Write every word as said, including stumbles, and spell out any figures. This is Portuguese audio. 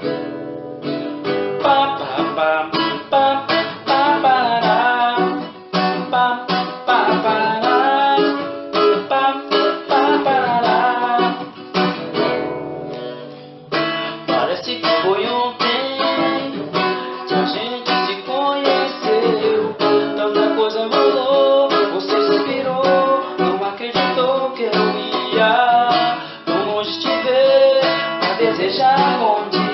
Pá, pá, pá, pá, pá, pará. Pá, pá, pará. Pá, pá, pará. Parece que foi ontem que a gente se conheceu. Tanta coisa rolou, você suspirou, não acreditou que eu ia tão longe te ver, pra desejar onde